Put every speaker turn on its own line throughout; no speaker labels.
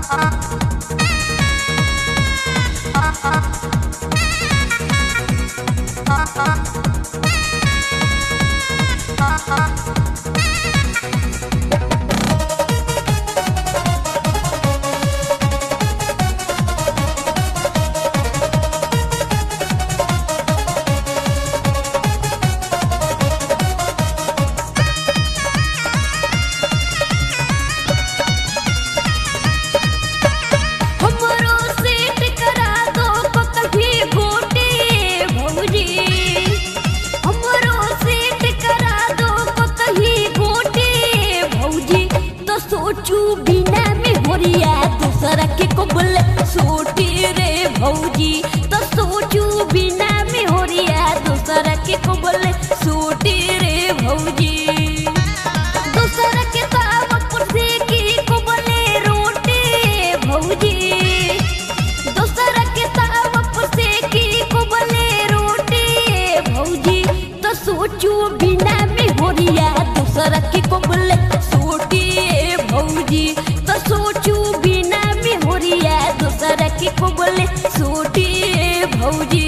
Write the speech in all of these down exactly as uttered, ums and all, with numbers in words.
सोचू बिना में होरिया दूसरा के को बोले सोटी रे भौजी तो सोचू बिना में होरिया दूसरा के को बोले सोटी रे भौजी दूसरा के ताव पर से की को बोले रोटी भौजी दूसरा के ताव पर से की को बोले रोटी भौजी तो सोचू बिना में होरिया दूसरा के को बोले सोटी भौजी तो सोचू बिना में होरिया दूसरा के को बोले सोटी भौजी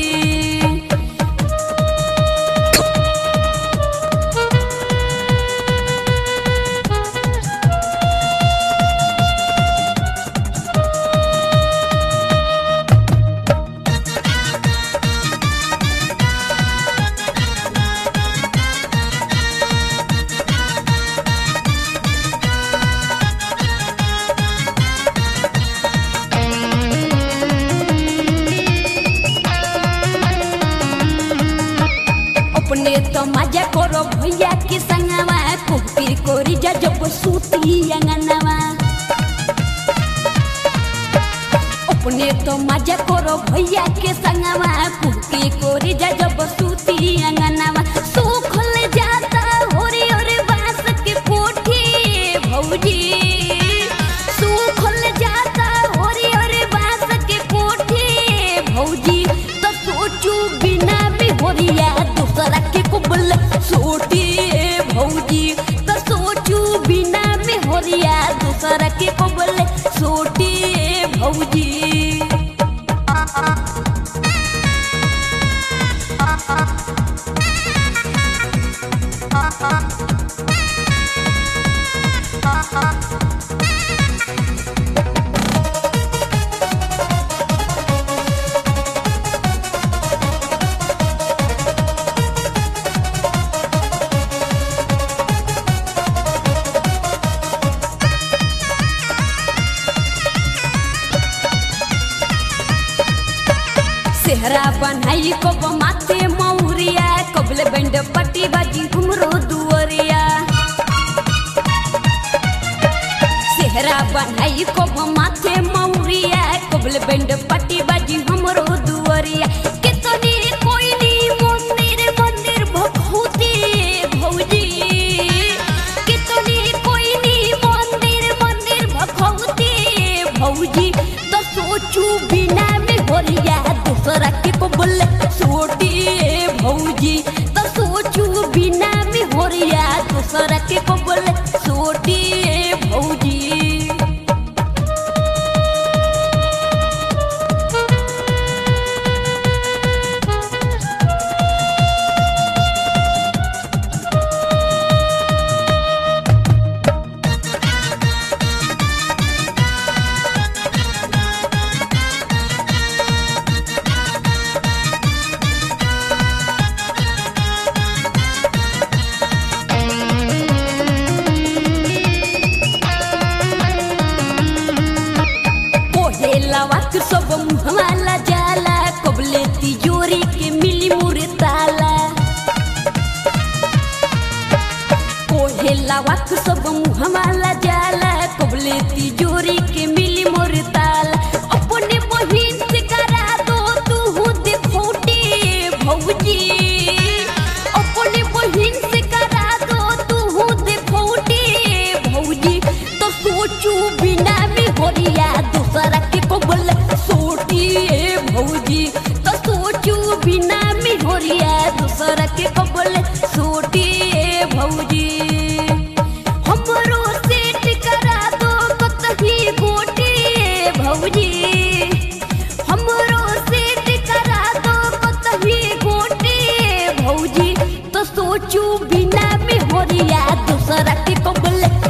अपने तो मजा करो भैया के संगवा कुपी कोरी जा जब सूती अंगनवा अपने तो मजा करो भैया के संगवा कुपी कोरी जा जब सूती अंगनवा सूखल जाता होरी और बांस के पोठी भौजी सूखल जाता होरी और बांस के पोठी भौजी तो सोचू बिना भी होरिया दूसरा के को बोले सोटी भौजी तो सोचू बिना में होरिया दूसरा के को बोले सोटी भौजी सेहरा बनाई कब माथे मौरिया कबले बैंड पट्टी बाजी घुमरो दुवरिया सेहरा बनाई कब माथे मौरिया कबले बैंड पट्टी बाजी घुमरो दुवरिया कितनी कोई नी मंदिर मंदिर भखौती भौजी कितनी कोई नी मंदिर मंदिर भखौती भौजी तो सोचू बिना में होरिया दूसरा के को बोले सोटी भौजी तो सोचू बिना में होरिया दूसरा के को बोले सोटी भौजी लवाक सब मुहवाला जाला कबले तिजोरी के मिली मुरे ताला कोहे लवाक सब मुहवाला जाला कबले तिजोरी के मिली मुरे ताला अपने बहिन से करा दो तू देखोटी भौजी अपने बहिन से करा दो तू देखोटी भौजी तो सोचू बिना में होरिया दूसरा के को बोले सोटी भौजी तो सोचू बिना में होरिया दूसरा के को बोले सोटी भौजी हमरो से भौजी हमरो सेट करा दो कतही गोटी भौजी तो सोचू बिना में होरिया दूसरा के कबले